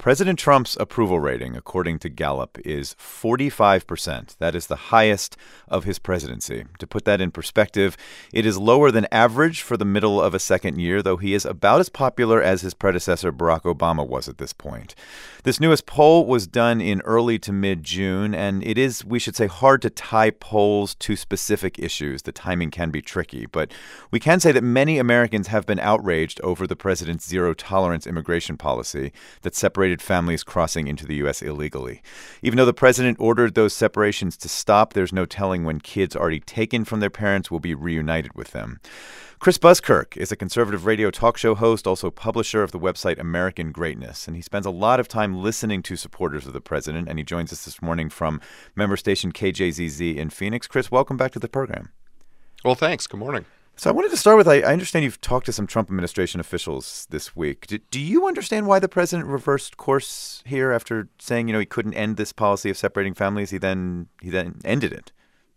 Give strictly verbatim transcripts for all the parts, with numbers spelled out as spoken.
President Trump's approval rating, according to Gallup, is forty-five percent. That is the highest of his presidency. To put that in perspective, it is lower than average for the middle of a second year, though he is about as popular as his predecessor Barack Obama was at this point. This newest poll was done in early to mid-June, and it is, we should say, hard to tie polls to specific issues. The timing can be tricky, but we can say that many Americans have been outraged over the president's zero-tolerance immigration policy that separated families crossing into the U S illegally. Even though the president ordered those separations to stop, there's no telling when kids already taken from their parents will be reunited with them. Chris Buskirk is a conservative radio talk show host, also publisher of the website American Greatness, and he spends a lot of time listening to supporters of the president, and he joins us this morning from member station K J Z Z in Phoenix. Chris, welcome back to the program. Well, thanks. Good morning. So I wanted to start with, I, I understand you've talked to some Trump administration officials this week. Do, do you understand why the president reversed course here after saying, you know, he couldn't end this policy of separating families? He then he then ended it.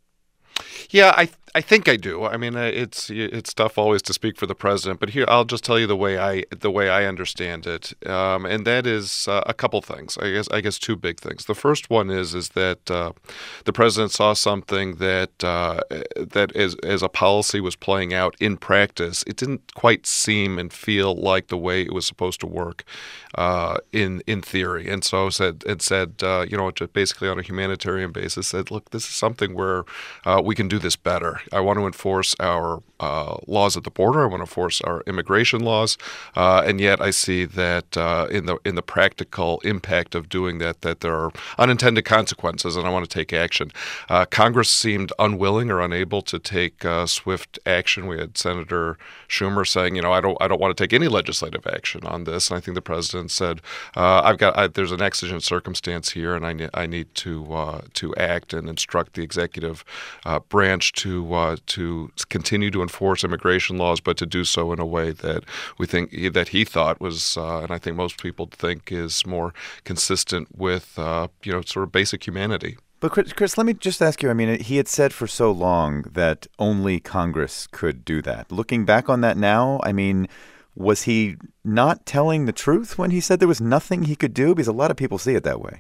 Yeah, I I think I do. I mean, uh, it's it's tough always to speak for the president, but here I'll just tell you the way I the way I understand it, um, and that is uh, a couple things. I guess I guess two big things. The first one is is that uh, the president saw something that uh, that as as a policy was playing out in practice, it didn't quite seem and feel like the way it was supposed to work uh, in in theory, and so said it said uh, you know, just basically on a humanitarian basis said, look, this is something where uh, we can do this better. I want to enforce our uh, laws at the border. I want to enforce our immigration laws, uh, and yet I see that uh, in the in the practical impact of doing that, that there are unintended consequences, and I want to take action. Uh, Congress seemed unwilling or unable to take uh, swift action. We had Senator Schumer saying, you know, I don't I don't want to take any legislative action on this, and I think the president said, uh, I've got I, there's an exigent circumstance here, and I ne- I need to uh, to act and instruct the executive uh, branch to uh, to continue to enforce immigration laws, but to do so in a way that we think that he thought was, uh, and I think most people think is more consistent with, uh, you know, sort of basic humanity. But Chris, Chris, let me just ask you, I mean, he had said for so long that only Congress could do that. Looking back on that now, I mean, was he not telling the truth when he said there was nothing he could do? Because a lot of people see it that way.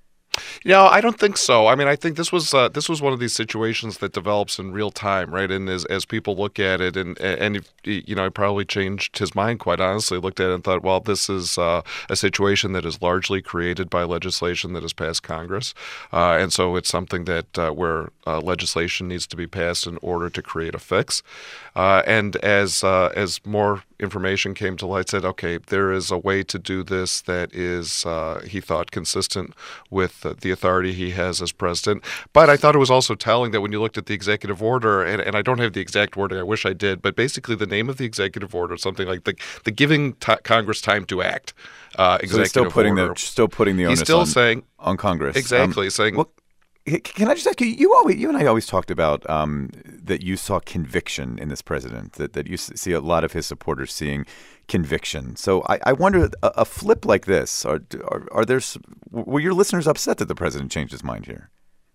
No, I don't think so. I mean, I think this was uh, this was one of these situations that develops in real time, right? And as as people look at it, and and you know, he probably changed his mind. Quite honestly, looked at it and thought, well, this is uh, a situation that is largely created by legislation that has passed Congress, uh, and so it's something that uh, where uh, legislation needs to be passed in order to create a fix. Uh, and as uh, as more information came to light, said, okay, there is a way to do this that is, uh, he thought, consistent with uh, the authority he has as president. But I thought it was also telling that when you looked at the executive order, and, and I don't have the exact wording, I wish I did, but basically the name of the executive order is something like the, the giving t- Congress time to act uh, executive so he's still putting order. The, still putting the onus he's still on, saying, on Congress. Exactly, um, saying... Well, can I just ask you, you always, you and I always talked about um, that you saw conviction in this president, that, that you see a lot of his supporters seeing conviction. So I, I wonder, a, a flip like this, are, are, are there, were your listeners upset that the president changed his mind here?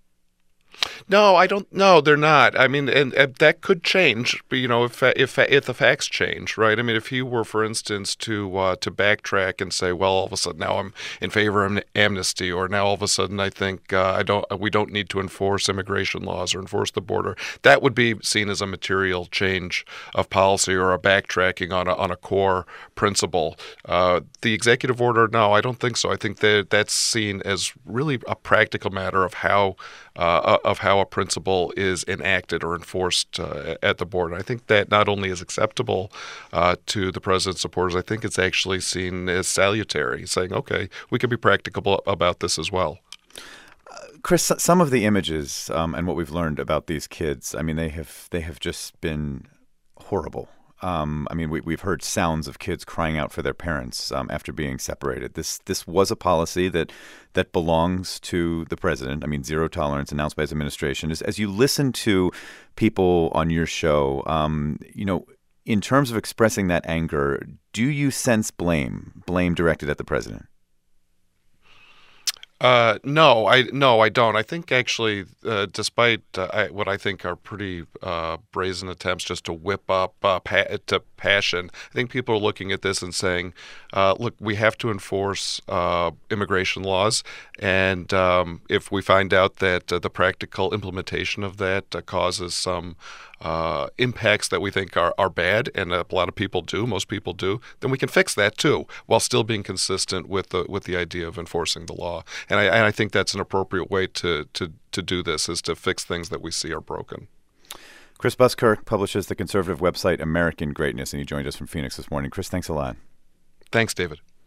No, I don't. No, they're not. I mean, and, and that could change. You know, if if if the facts change, right? I mean, if he were, for instance, to uh, to backtrack and say, well, all of a sudden now I'm in favor of amnesty, or now all of a sudden I think uh, I don't. We don't need to enforce immigration laws or enforce the border. That would be seen as a material change of policy or a backtracking on a on a core principle. Uh, the executive order, no, I don't think so. I think that that's seen as really a practical matter of how. Uh, of how a principle is enacted or enforced uh, at the border. I think that not only is acceptable uh, to the president's supporters, I think it's actually seen as salutary, saying, okay, we can be practical about this as well. Uh, Chris, some of the images um, and what we've learned about these kids, I mean, they have they have just been horrible. Um, I mean, we, we've heard sounds of kids crying out for their parents um, after being separated. This this was a policy that that belongs to the president. I mean, zero tolerance announced by his administration. As, as you listen to people on your show, um, you know, in terms of expressing that anger, do you sense blame, blame directed at the president? Uh, no, I no, I don't. I think actually, uh, despite uh, I, what I think are pretty uh, brazen attempts just to whip up uh, pa- to passion, I think people are looking at this and saying, uh, "Look, we have to enforce uh, immigration laws, and um, if we find out that uh, the practical implementation of that uh, causes some uh, impacts that we think are, are bad, and a lot of people do, most people do, then we can fix that too, while still being consistent with the with the idea of enforcing the law." And I, and I think that's an appropriate way to, to, to do this, is to fix things that we see are broken. Chris Buskirk publishes the conservative website American Greatness, and he joined us from Phoenix this morning. Chris, thanks a lot. Thanks, David.